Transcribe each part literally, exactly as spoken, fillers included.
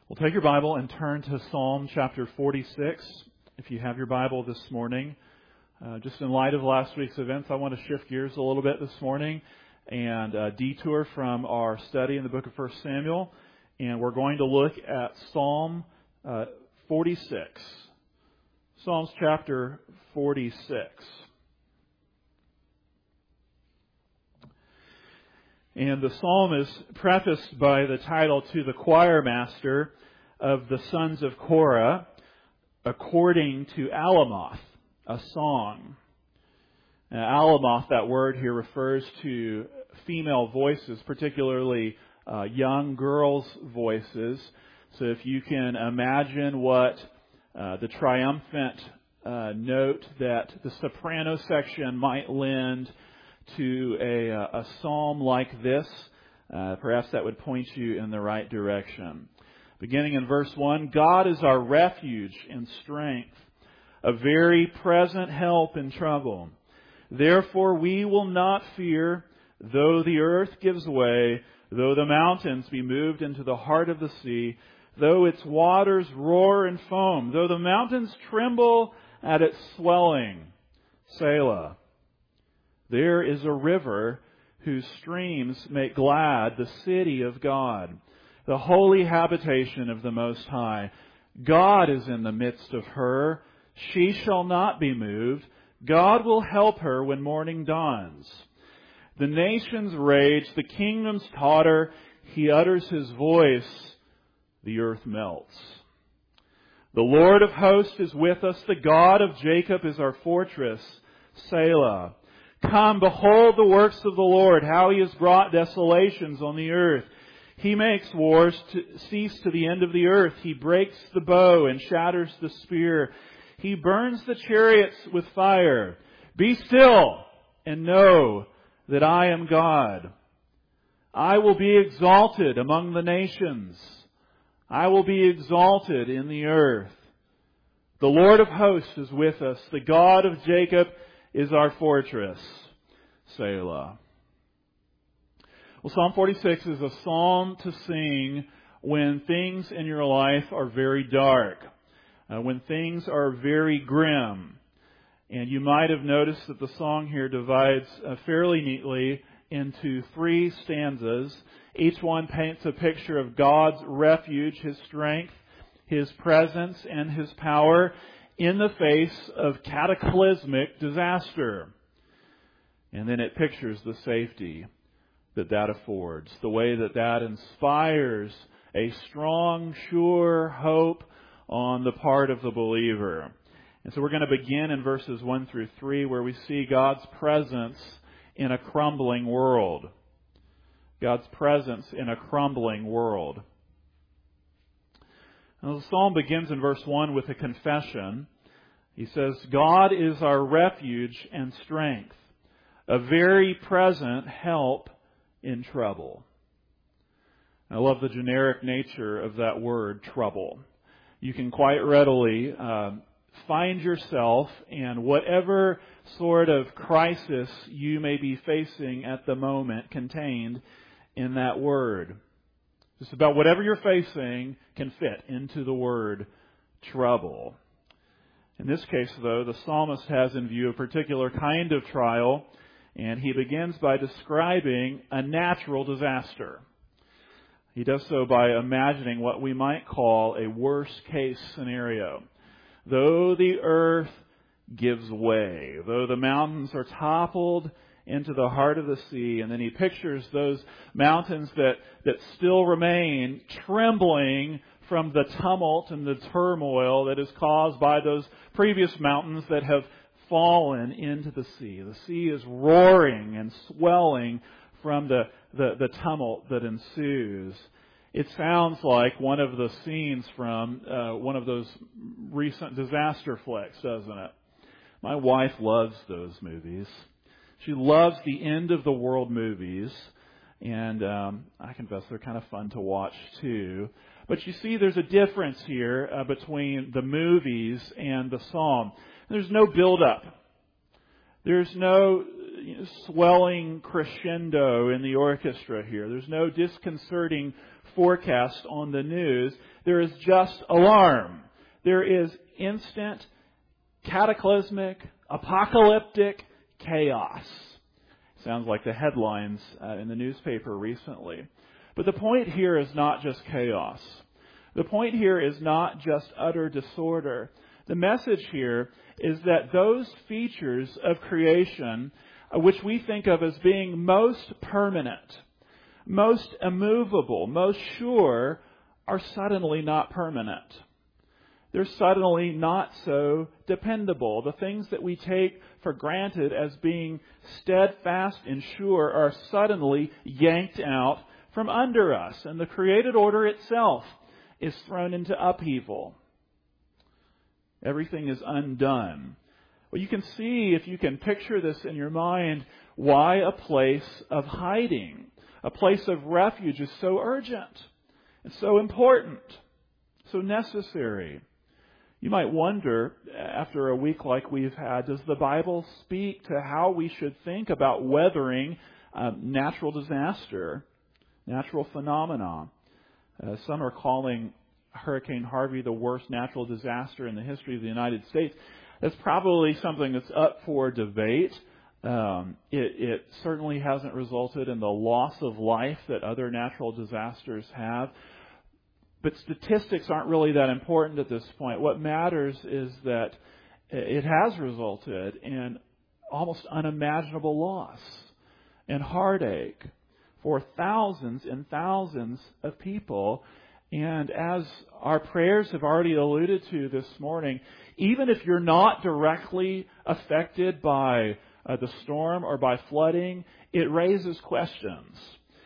Well, take your Bible and turn to Psalm chapter forty-six. If you have your Bible this morning, uh, just in light of last week's events, I want to shift gears a little bit this morning and uh, detour from our study in the book of First Samuel. And we're going to look at Psalm uh, forty-six. Psalms chapter forty-six. And the psalm is prefaced by the title, "To the choir master of the sons of Korah, according to Alamoth, a song." Now, Alamoth, that word here, refers to female voices, particularly uh, young girls' voices. So if you can imagine what uh, the triumphant uh, note that the soprano section might lend to a, a psalm like this, uh, perhaps that would point you in the right direction. Beginning in verse one, "God is our refuge and strength, a very present help in trouble. Therefore we will not fear, though the earth gives way, though the mountains be moved into the heart of the sea, though its waters roar and foam, though the mountains tremble at its swelling. Selah. There is a river whose streams make glad the city of God, the holy habitation of the Most High. God is in the midst of her. She shall not be moved. God will help her when morning dawns. The nations rage, the kingdoms totter. He utters his voice, the earth melts. The Lord of hosts is with us. The God of Jacob is our fortress. Selah. Come, behold the works of the Lord, how He has brought desolations on the earth. He makes wars to cease to the end of the earth. He breaks the bow and shatters the spear. He burns the chariots with fire. Be still and know that I am God. I will be exalted among the nations. I will be exalted in the earth. The Lord of hosts is with us. The God of Jacob is our fortress. Selah. Well, Psalm forty-six is a psalm to sing when things in your life are very dark, uh, when things are very grim. And you might have noticed that the song here divides uh, fairly neatly into three stanzas. Each one paints a picture of God's refuge, His strength, His presence, and His power in the face of cataclysmic disaster. And then it pictures the safety that that affords, the way that that inspires a strong, sure hope on the part of the believer. And so we're going to begin in verses one through three, where we see God's presence in a crumbling world. God's presence in a crumbling world. Now, the psalm begins in verse one with a confession. He says, God is our refuge and strength, a very present help in trouble. I love the generic nature of that word, trouble. You can quite readily uh, find yourself in whatever sort of crisis you may be facing at the moment contained in that word. Just about whatever you're facing can fit into the word trouble. In this case, though, the psalmist has in view a particular kind of trial, and he begins by describing a natural disaster. He does so by imagining what we might call a worst-case scenario. Though the earth gives way, though the mountains are toppled into the heart of the sea, and then he pictures those mountains that, that still remain trembling from the tumult and the turmoil that is caused by those previous mountains that have fallen into the sea. The sea is roaring and swelling from the, the, the tumult that ensues. It sounds like one of the scenes from uh, one of those recent disaster flicks, doesn't it? My wife loves those movies. She loves the end of the world movies, and um, I confess they're kind of fun to watch too. But you see, there's a difference here uh, between the movies and the psalm. There's no build-up. There's no you know, swelling crescendo in the orchestra here. There's no disconcerting forecast on the news. There is just alarm. There is instant, cataclysmic, apocalyptic chaos. Sounds like the headlines uh, in the newspaper recently. But the point here is not just chaos. The point here is not just utter disorder. The message here is that those features of creation, uh, which we think of as being most permanent, most immovable, most sure, are suddenly not permanent. They're suddenly not so dependable. The things that we take for granted as being steadfast and sure are suddenly yanked out from under us, and the created order itself is thrown into upheaval. Everything is undone. Well, you can see, if you can picture this in your mind, why a place of hiding, a place of refuge is so urgent and so important, so necessary. You might wonder, after a week like we've had, does the Bible speak to how we should think about weathering um, natural disaster, natural phenomena? Uh, some are calling Hurricane Harvey the worst natural disaster in the history of the United States. That's probably something that's up for debate. Um, it, it certainly hasn't resulted in the loss of life that other natural disasters have. But statistics aren't really that important at this point. What matters is that it has resulted in almost unimaginable loss and heartache for thousands and thousands of people. And as our prayers have already alluded to this morning, even if you're not directly affected by uh, the storm or by flooding, it raises questions.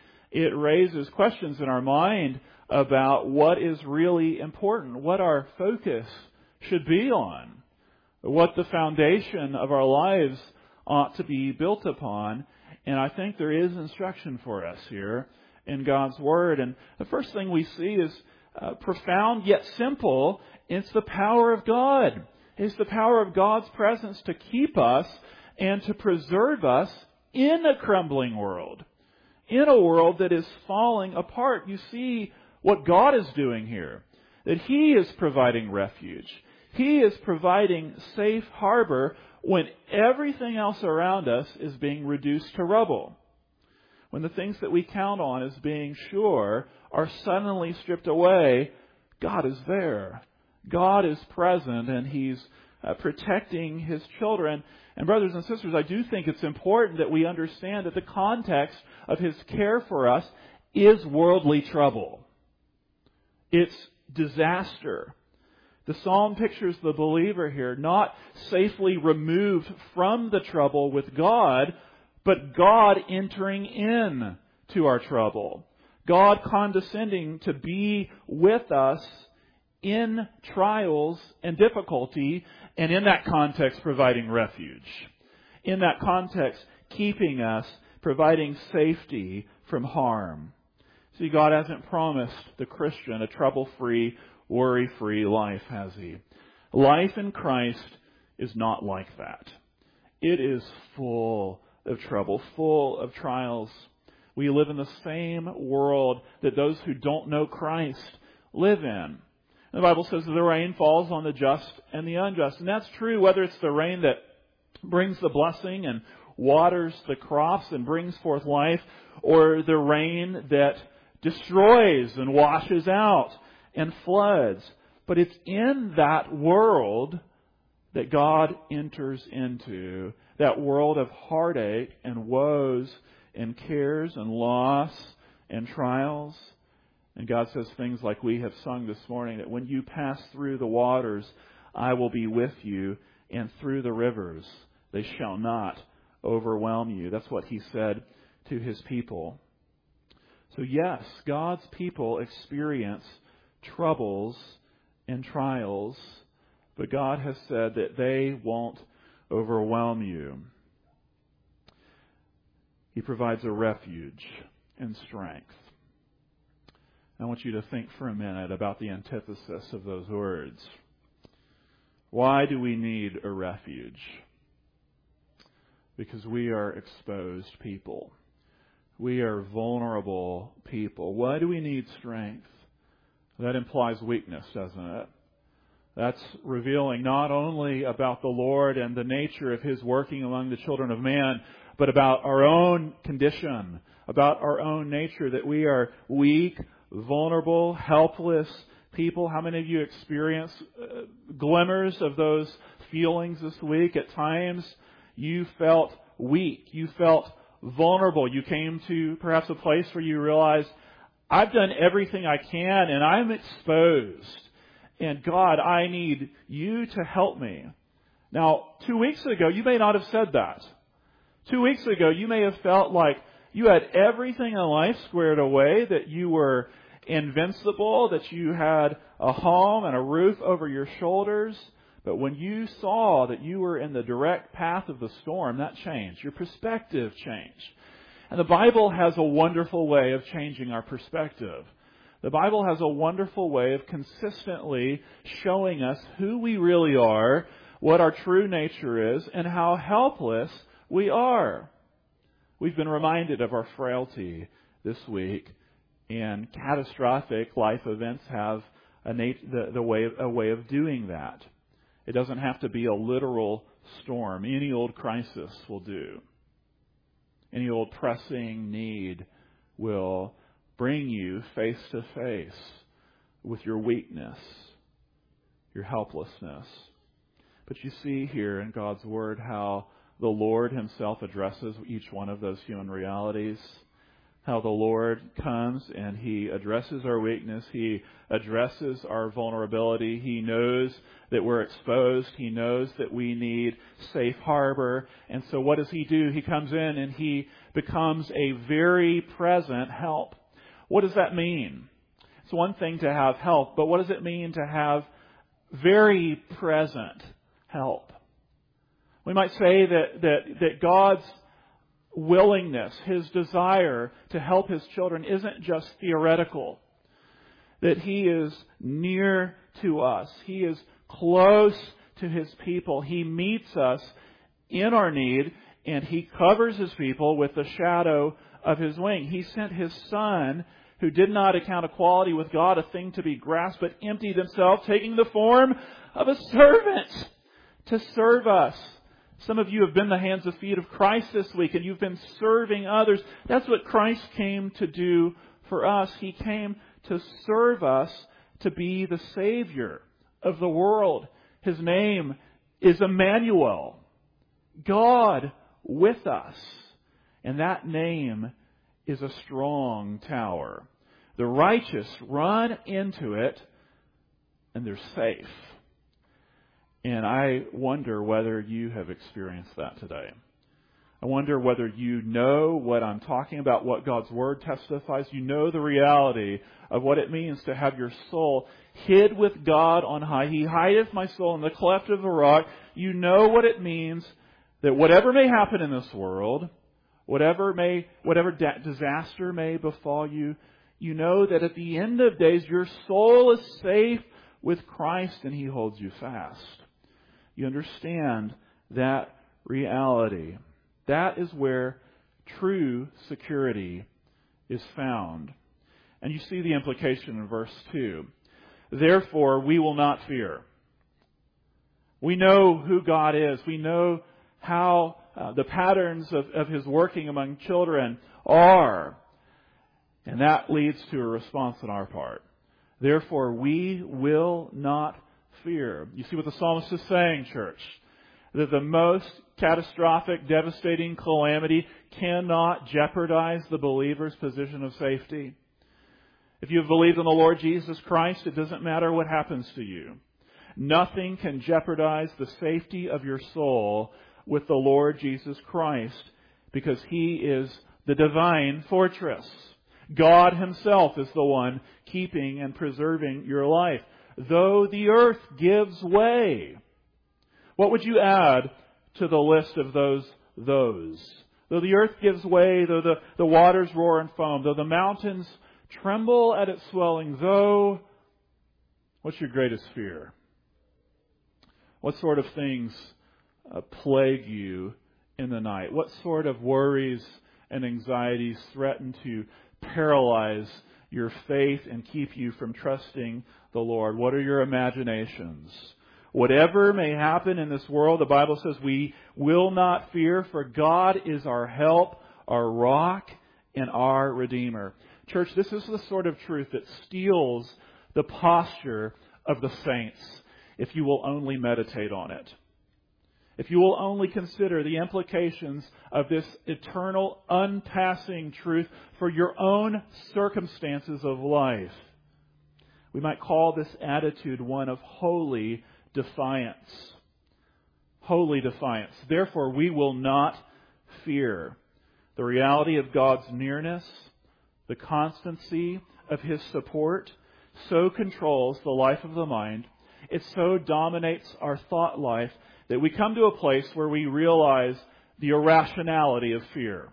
It raises questions in our mind about what is really important, what our focus should be on, what the foundation of our lives ought to be built upon. And I think there is instruction for us here in God's Word. And the first thing we see is uh, profound yet simple. It's the power of God. It's the power of God's presence to keep us and to preserve us in a crumbling world, in a world that is falling apart. You see what God is doing here, that He is providing refuge. He is providing safe harbor when everything else around us is being reduced to rubble. When the things that we count on as being sure are suddenly stripped away, God is there. God is present, and He's uh, protecting His children. And brothers and sisters, I do think it's important that we understand that the context of His care for us is worldly trouble. It's disaster. The psalm pictures the believer here not safely removed from the trouble with God, but God entering in to our trouble. God condescending to be with us in trials and difficulty, and in that context providing refuge. In that context, keeping us, providing safety from harm. See, God hasn't promised the Christian a trouble-free, worry-free life, has He? Life in Christ is not like that. It is full of trouble, full of trials. We live in the same world that those who don't know Christ live in. The Bible says that the rain falls on the just and the unjust. And that's true whether it's the rain that brings the blessing and waters the crops and brings forth life, or the rain that destroys and washes out and floods. But it's in that world that God enters into, that world of heartache and woes and cares and loss and trials. And God says things like we have sung this morning, that when you pass through the waters, I will be with you, and through the rivers, they shall not overwhelm you. That's what He said to His people. So yes, God's people experience troubles and trials, but God has said that they won't overwhelm you. He provides a refuge and strength. I want you to think for a minute about the antithesis of those words. Why do we need a refuge? because we are exposed people. We are vulnerable people. Why do we need strength? That implies weakness, doesn't it? That's revealing not only about the Lord and the nature of His working among the children of man, but about our own condition, about our own nature, that we are weak, vulnerable, helpless people. How many of you experience uh, glimmers of those feelings this week? At times, you felt weak. You felt vulnerable. You came to perhaps a place where you realized, I've done everything I can and I'm exposed. And God, I need you to help me. Now, two weeks ago, you may not have said that. Two weeks ago, you may have felt like you had everything in life squared away, that you were invincible, that you had a home and a roof over your shoulders. But when you saw that you were in the direct path of the storm, that changed. Your perspective changed. And the Bible has a wonderful way of changing our perspective. The Bible has a wonderful way of consistently showing us who we really are, what our true nature is, and how helpless we are. We've been reminded of our frailty this week, and catastrophic life events have a, nat- the, the way, a way of doing that. It doesn't have to be a literal storm. Any old crisis will do. Any old pressing need will bring you face to face with your weakness, your helplessness. But you see here in God's Word how the Lord Himself addresses each one of those human realities. How the Lord comes and He addresses our weakness. He addresses our vulnerability. He knows that we're exposed. He knows that we need safe harbor. And so what does He do? He comes in and He becomes a very present help. What does that mean? It's one thing to have help, but what does it mean to have very present help? We might say that, that, that God's willingness, His desire to help His children isn't just theoretical. That He is near to us. He is close to His people. He meets us in our need, and He covers His people with the shadow of His wing. He sent His Son, who did not account equality with God a thing to be grasped, but emptied Himself, taking the form of a servant to serve us. Some of you have been the hands and feet of Christ this week, and you've been serving others. That's what Christ came to do for us. He came to serve us, to be the Savior of the world. His name is Emmanuel, God with us. And that name is a strong tower. The righteous run into it, and they're safe. And I wonder whether you have experienced that today. I wonder whether you know what I'm talking about, what God's Word testifies. You know the reality of what it means to have your soul hid with God on high. He hideth my soul in the cleft of the rock. You know what it means that whatever may happen in this world, whatever may, whatever da- disaster may befall you, you know that at the end of days your soul is safe with Christ and He holds you fast. You understand that reality. That is where true security is found. And you see the implication in verse two. Therefore, we will not fear. We know who God is. We know how uh, the patterns of, of His working among children are. And that leads to a response on our part. Therefore, we will not fear. You see what the psalmist is saying, church? That the most catastrophic, devastating calamity cannot jeopardize the believer's position of safety. If you have believed in the Lord Jesus Christ, it doesn't matter what happens to you. Nothing can jeopardize the safety of your soul with the Lord Jesus Christ, because He is the divine fortress. God Himself is the one keeping and preserving your life. Though the earth gives way. What would you add to the list of those those? Though the earth gives way, though the, the waters roar and foam, though the mountains tremble at its swelling, though... What's your greatest fear? What sort of things uh, plague you in the night? What sort of worries and anxieties threaten to paralyze your faith and keep you from trusting the Lord? What are your imaginations? Whatever may happen in this world, the Bible says we will not fear, for God is our help, our rock, and our Redeemer. Church, this is the sort of truth that steals the posture of the saints if you will only meditate on it. If you will only consider the implications of this eternal, unpassing truth for your own circumstances of life. We might call this attitude one of holy defiance. Holy defiance. Therefore, we will not fear. The reality of God's nearness, the constancy of His support, so controls the life of the mind. It so dominates our thought life that we come to a place where we realize the irrationality of fear.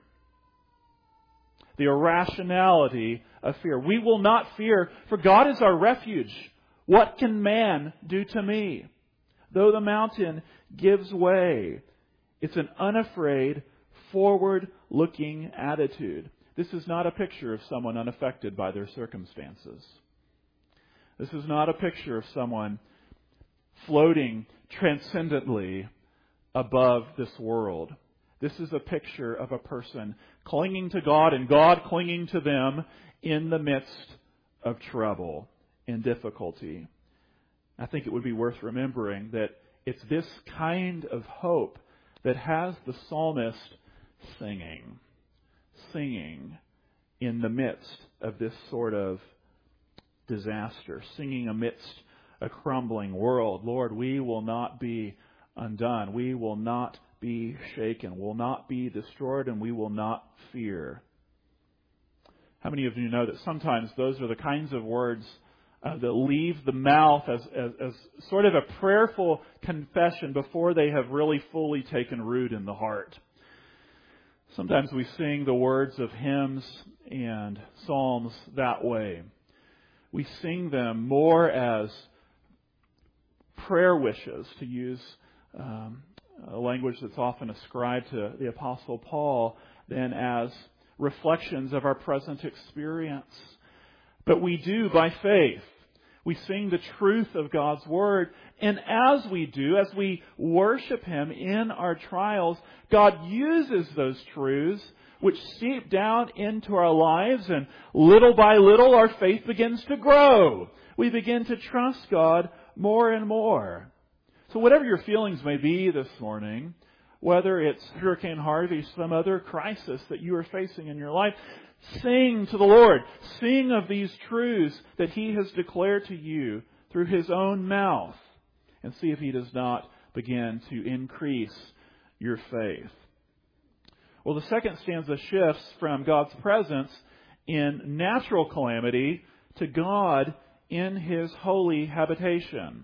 The irrationality of fear. We will not fear, for God is our refuge. What can man do to me? Though the mountain gives way. It's an unafraid, forward-looking attitude. This is not a picture of someone unaffected by their circumstances. This is not a picture of someone floating transcendently above this world. This is a picture of a person clinging to God and God clinging to them in the midst of trouble and difficulty. I think it would be worth remembering that it's this kind of hope that has the psalmist singing, singing in the midst of this sort of disaster, singing amidst a crumbling world. Lord, we will not be undone. We will not be shaken. Will not be destroyed, and we will not fear. How many of you know that sometimes those are the kinds of words uh, that leave the mouth as, as, as sort of a prayerful confession before they have really fully taken root in the heart? Sometimes we sing the words of hymns and psalms that way. We sing them more as prayer wishes, to use um, a language that's often ascribed to the Apostle Paul, than as reflections of our present experience. But we do by faith. We sing the truth of God's Word. And as we do, as we worship Him in our trials, God uses those truths which seep down into our lives, and little by little our faith begins to grow. We begin to trust God more and more. So whatever your feelings may be this morning, whether it's Hurricane Harvey, some other crisis that you are facing in your life, sing to the Lord. Sing of these truths that He has declared to you through His own mouth, and see if He does not begin to increase your faith. Well, the second stanza shifts from God's presence in natural calamity to God in His holy habitation.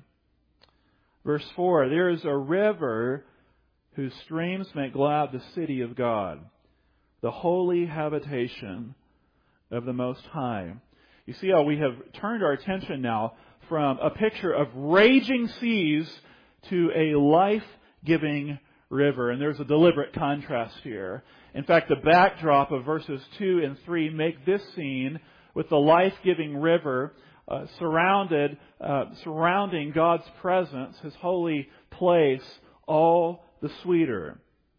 Verse four, there is a river whose streams make glad the city of God, the holy habitation of the Most High. You see how we have turned our attention now from a picture of raging seas to a life-giving river. And there's a deliberate contrast here. In fact, the backdrop of verses two and three make this scene with the life-giving river uh, surrounded, uh, surrounding God's presence, His holy place, all the sweeter.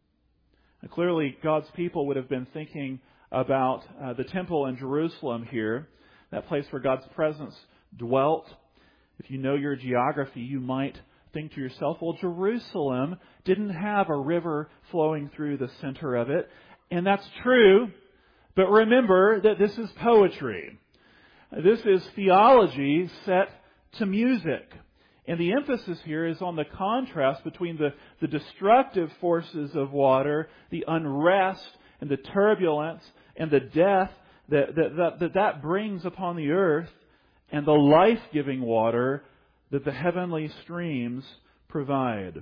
And clearly, God's people would have been thinking about uh, the temple in Jerusalem here, that place where God's presence dwelt. If you know your geography, you might think to yourself, well, Jerusalem didn't have a river flowing through the center of it. And that's true, but remember that this is poetry. This is theology set to music. And the emphasis here is on the contrast between the, the destructive forces of water, the unrest and the turbulence and the death that that, that, that, that brings upon the earth, and the life-giving water that the heavenly streams provide.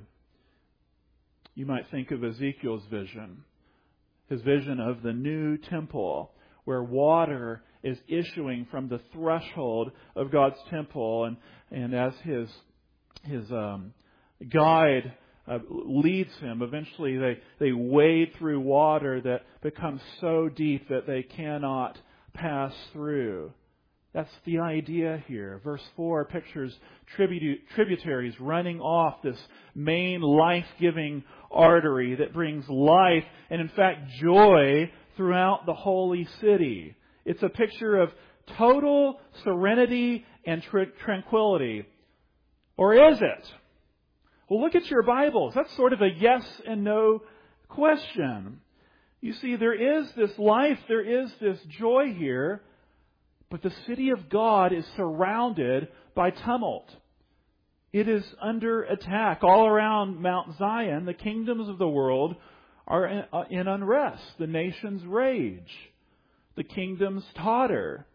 You might think of Ezekiel's vision, his vision of the new temple, where water is issuing from the threshold of God's temple, and, and as his his um, guide uh, leads him. Eventually they, they wade through water that becomes so deep that they cannot pass through. That's the idea here. Verse four pictures tribu- tributaries running off this main life-giving artery that brings life and, in fact, joy throughout the holy city. It's a picture of total serenity and tr- tranquility. Or is it? Well, look at your Bibles. That's sort of a yes and no question. You see, there is this life, there is this joy here, but the city of God is surrounded by tumult. It is under attack. All around Mount Zion, the kingdoms of the world are in, uh, in unrest. The nations rage. The kingdoms totter.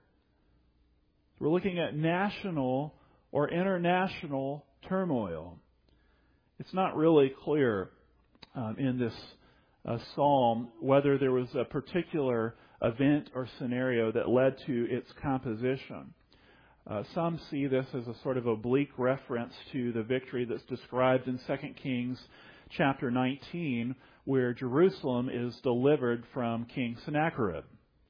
We're looking at national or international turmoil. It's not really clear um, in this uh, psalm whether there was a particular event or scenario that led to its composition. Uh, some see this as a sort of oblique reference to the victory that's described in Second Kings chapter nineteen, where Jerusalem is delivered from King Sennacherib.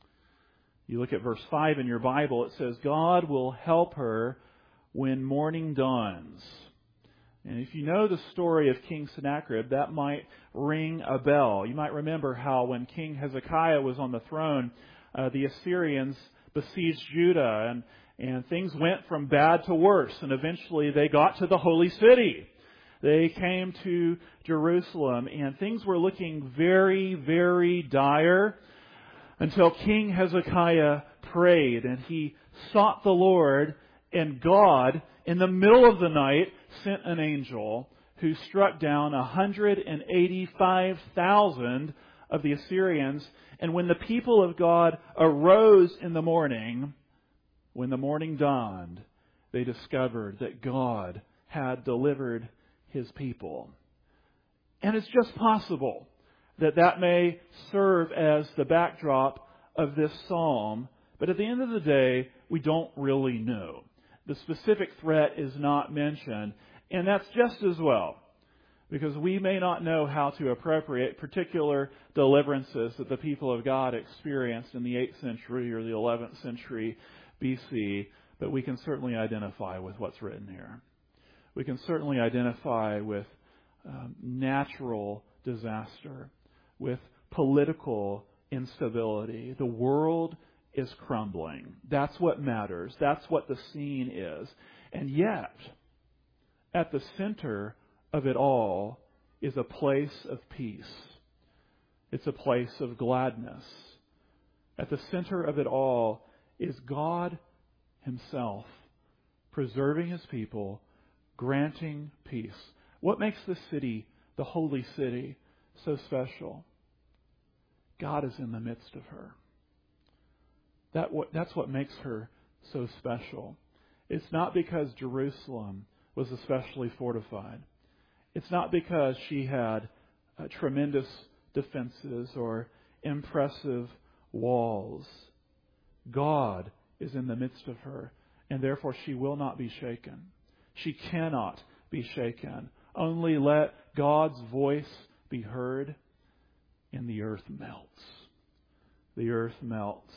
You look at verse five in your Bible, it says, God will help her when morning dawns. And if you know the story of King Sennacherib, that might ring a bell. You might remember how when King Hezekiah was on the throne, uh, the Assyrians besieged Judah, and, and things went from bad to worse, and eventually they got to the holy city. They came to Jerusalem, and things were looking very, very dire until King Hezekiah prayed, and he sought the Lord, and God, in the middle of the night, sent an angel who struck down one hundred eighty-five thousand of the Assyrians. And when the people of God arose in the morning, when the morning dawned, they discovered that God had delivered His people. And it's just possible that that may serve as the backdrop of this psalm. But at the end of the day, we don't really know. The specific threat is not mentioned, and that's just as well, because we may not know how to appropriate particular deliverances that the people of God experienced in the eighth century or the eleventh century B C, but we can certainly identify with what's written here. We can certainly identify with um, natural disaster, with political instability. The world is crumbling. That's what matters. That's what the scene is. And yet, at the center of it all is a place of peace. It's a place of gladness. At the center of it all is God Himself preserving His people, granting peace. What makes this city, the holy city, so special? God is in the midst of her. That what, that's what makes her so special. It's not because Jerusalem was especially fortified. It's not because she had uh, tremendous defenses or impressive walls. God is in the midst of her, and therefore she will not be shaken. She cannot be shaken. Only let God's voice be heard, and the earth melts. The earth melts.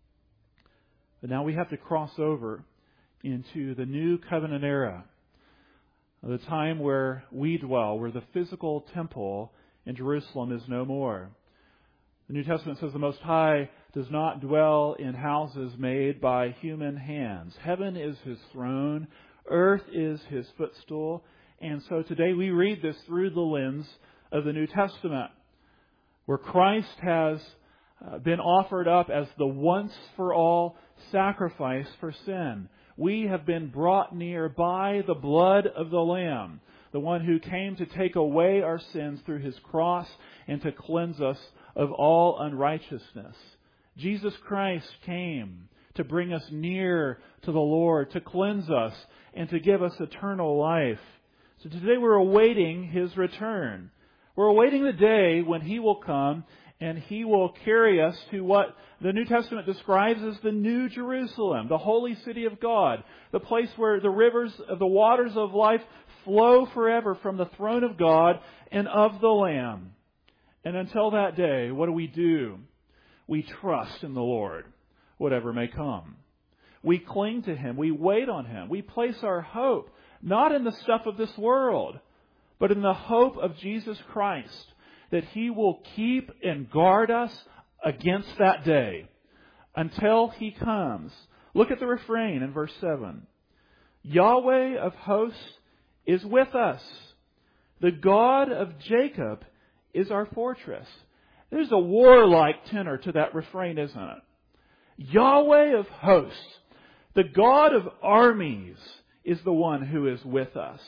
But now we have to cross over into the new covenant era, the time where we dwell, where the physical temple in Jerusalem is no more. The New Testament says the Most High does not dwell in houses made by human hands. Heaven is His throne, earth is His footstool, and so today we read this through the lens of the New Testament, where Christ has been offered up as the once-for-all sacrifice for sin. We have been brought near by the blood of the Lamb, the one who came to take away our sins through His cross and to cleanse us of all unrighteousness. Jesus Christ came to bring us near to the Lord, to cleanse us, and to give us eternal life. So today we're awaiting His return. We're awaiting the day when He will come and He will carry us to what the New Testament describes as the New Jerusalem, the holy city of God, the place where the rivers of the waters of life flow forever from the throne of God and of the Lamb. And until that day, what do we do? We trust in the Lord, whatever may come. We cling to Him. We wait on Him. We place our hope, not in the stuff of this world, but in the hope of Jesus Christ, that He will keep and guard us against that day until He comes. Look at the refrain in verse seven. Yahweh of hosts is with us. The God of Jacob is our fortress. There's a warlike tenor to that refrain, isn't it? Yahweh of hosts, the God of armies, is the one who is with us.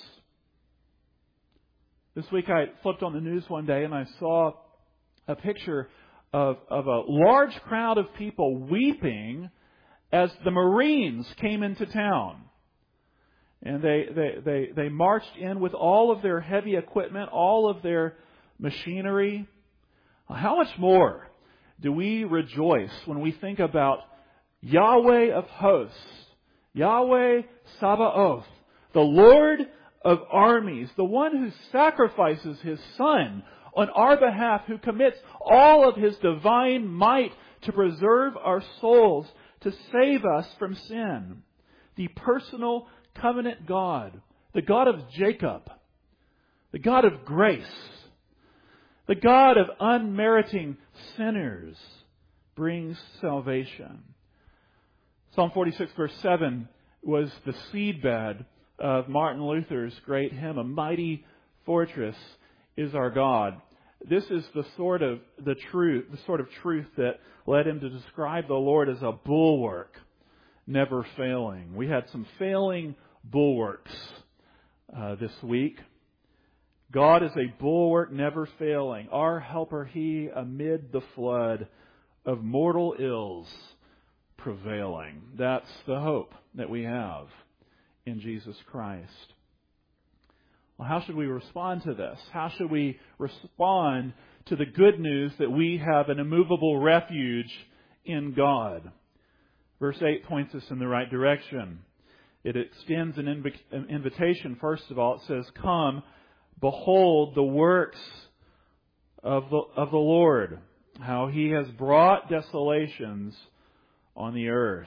This week I flipped on the news one day and I saw a picture of, of a large crowd of people weeping as the Marines came into town. And they, they, they, they marched in with all of their heavy equipment, all of their machinery. How much more do we rejoice when we think about Yahweh of hosts, Yahweh Sabaoth, the Lord of armies, the one who sacrifices His Son on our behalf, who commits all of His divine might to preserve our souls, to save us from sin. The personal covenant God, the God of Jacob, the God of grace, the God of unmeriting sinners, brings salvation. Psalm forty-six verse seven was the seedbed of Martin Luther's great hymn, "A Mighty Fortress is Our God." This is the sort of the truth, the sort of truth that led him to describe the Lord as a bulwark, never failing. We had some failing bulwarks uh, this week. God is a bulwark never failing, our helper He amid the flood of mortal ills prevailing. That's the hope that we have in Jesus Christ. Well, how should we respond to this? How should we respond to the good news that we have an immovable refuge in God? Verse eight points us in the right direction. It extends an, inv- an invitation. First of all, it says, "Come, behold the works of the, of the Lord, how He has brought desolations on the earth."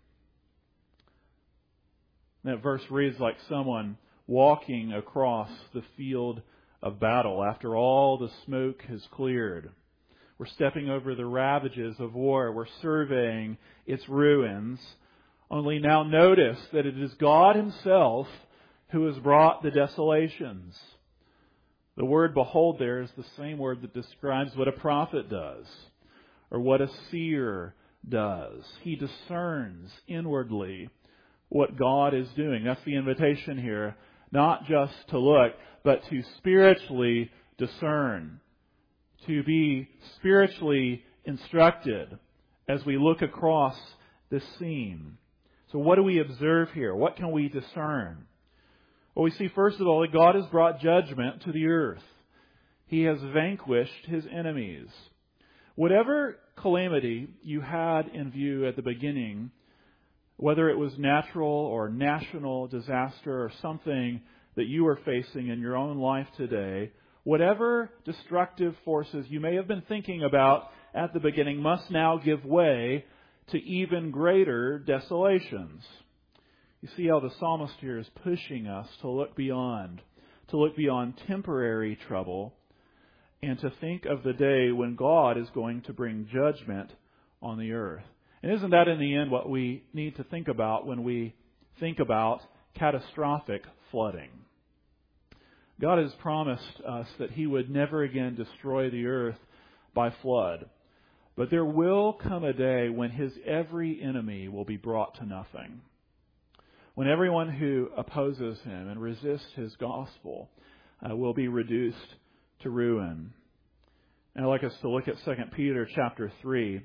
That verse reads like someone walking across the field of battle after all the smoke has cleared. We're stepping over the ravages of war. We're surveying its ruins. Only now notice that it is God Himself who has brought the desolations. The word "behold" there is the same word that describes what a prophet does, or what a seer does. He discerns inwardly what God is doing. That's the invitation here. Not just to look, but to spiritually discern. To be spiritually instructed as we look across this scene. So what do we observe here? What can we discern? Well, we see first of all that God has brought judgment to the earth. He has vanquished His enemies. Whatever calamity you had in view at the beginning, whether it was natural or national disaster or something that you are facing in your own life today, whatever destructive forces you may have been thinking about at the beginning must now give way to even greater desolations. You see how the psalmist here is pushing us to look beyond, to look beyond temporary trouble, and to think of the day when God is going to bring judgment on the earth. And isn't that in the end what we need to think about when we think about catastrophic flooding? God has promised us that He would never again destroy the earth by flood. But there will come a day when His every enemy will be brought to nothing. When everyone who opposes Him and resists His gospel uh, will be reduced to ruin. And I'd like us to look at Second Peter chapter three.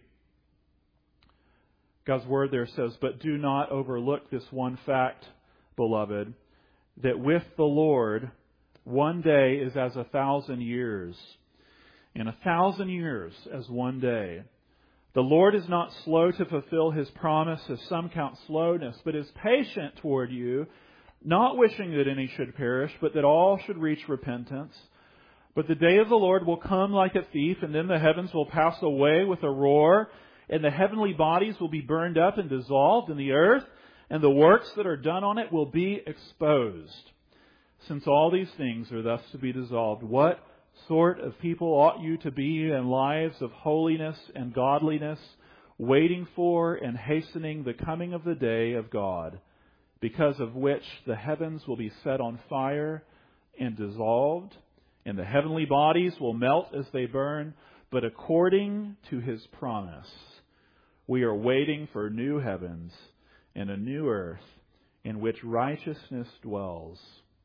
God's word there says, "But do not overlook this one fact, beloved, that with the Lord one day is as a thousand years, and a thousand years as one day. The Lord is not slow to fulfill His promise, as some count slowness, but is patient toward you, not wishing that any should perish, but that all should reach repentance. But the day of the Lord will come like a thief, and then the heavens will pass away with a roar, and the heavenly bodies will be burned up and dissolved, and the earth and the works that are done on it will be exposed. Since all these things are thus to be dissolved, what sort of people ought you to be in lives of holiness and godliness, waiting for and hastening the coming of the day of God, because of which the heavens will be set on fire and dissolved, and the heavenly bodies will melt as they burn, but according to His promise, we are waiting for new heavens and a new earth in which righteousness dwells.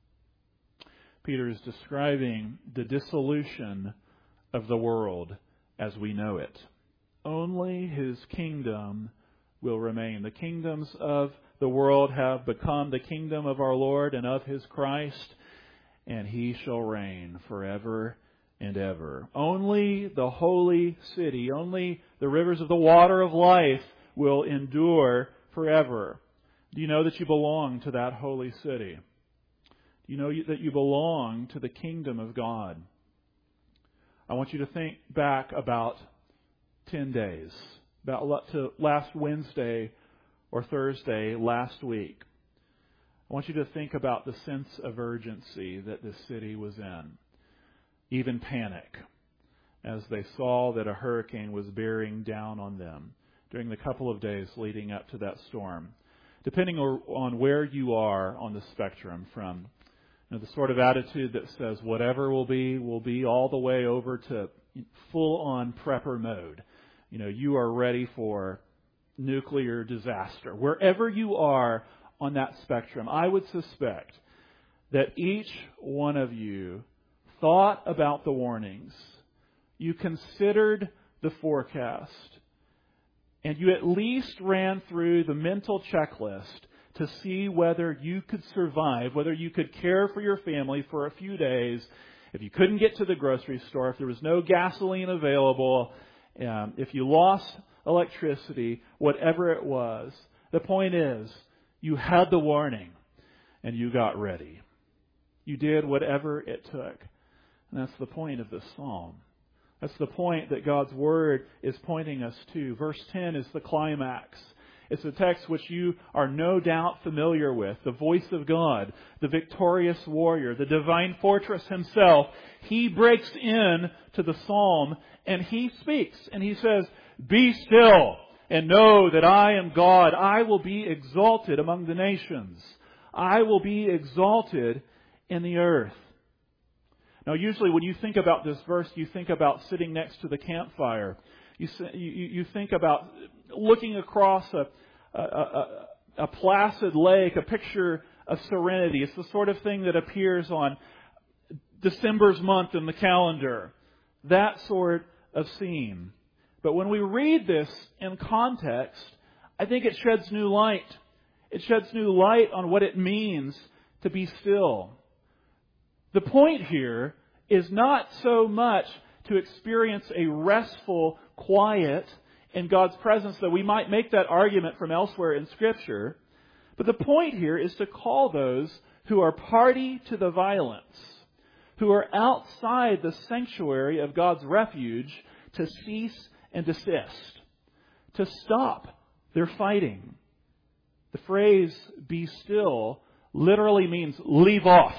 Peter is describing the dissolution of the world as we know it. Only His kingdom will remain. The kingdoms of the world have become the kingdom of our Lord and of His Christ, and He shall reign forever and ever. Only the holy city, only the rivers of the water of life will endure forever. Do you know that you belong to that holy city? Do you know that you belong to the kingdom of God? I want you to think back about ten days, about to last Wednesday or Thursday last week. I want you to think about the sense of urgency that this city was in, even panic, as they saw that a hurricane was bearing down on them during the couple of days leading up to that storm. Depending on where you are on the spectrum, from you know, the sort of attitude that says whatever will be, will be, all the way over to full-on prepper mode. You know, you are ready for nuclear disaster. Wherever you are on that spectrum, I would suspect that each one of you thought about the warnings. You considered the forecast. And you at least ran through the mental checklist to see whether you could survive, whether you could care for your family for a few days, if you couldn't get to the grocery store, if there was no gasoline available, um, if you lost electricity, whatever it was. The point is, you had the warning and you got ready. You did whatever it took. And that's the point of this psalm. That's the point that God's Word is pointing us to. Verse ten is the climax. It's a text which you are no doubt familiar with. The voice of God, the victorious warrior, the divine fortress Himself. He breaks in to the psalm and He speaks. And He says, "Be still and know that I am God. I will be exalted among the nations. I will be exalted in the earth." Now, usually when you think about this verse, you think about sitting next to the campfire. You you, you think about looking across a, a, a, a placid lake, a picture of serenity. It's the sort of thing that appears on December's month in the calendar. That sort of scene. But when we read this in context, I think it sheds new light. It sheds new light on what it means to be still. The point here is not so much to experience a restful quiet in God's presence, though we might make that argument from elsewhere in Scripture. But the point here is to call those who are party to the violence, who are outside the sanctuary of God's refuge, to cease and desist, to stop their fighting. The phrase, "be still," literally means leave off.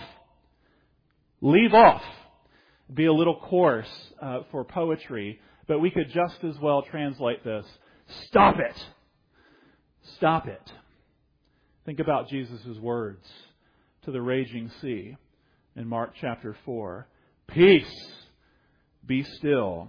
Leave off. Be a little coarse uh, for poetry, but we could just as well translate this: stop it. Stop it. Think about Jesus' words to the raging sea in Mark chapter four. "Peace, be still."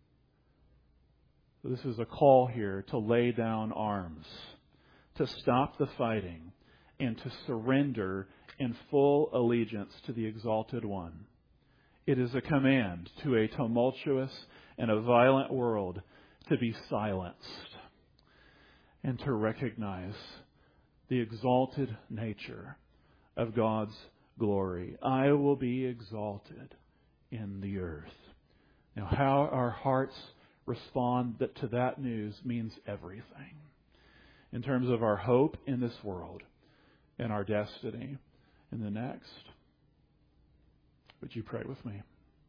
This is a call here to lay down arms, to stop the fighting, and to surrender in full allegiance to the Exalted One. It is a command to a tumultuous and a violent world to be silenced and to recognize the exalted nature of God's glory. I will be exalted in the earth. Now, how our hearts respond to that news means everything in terms of our hope in this world and our destiny. in the next. Would you pray with me?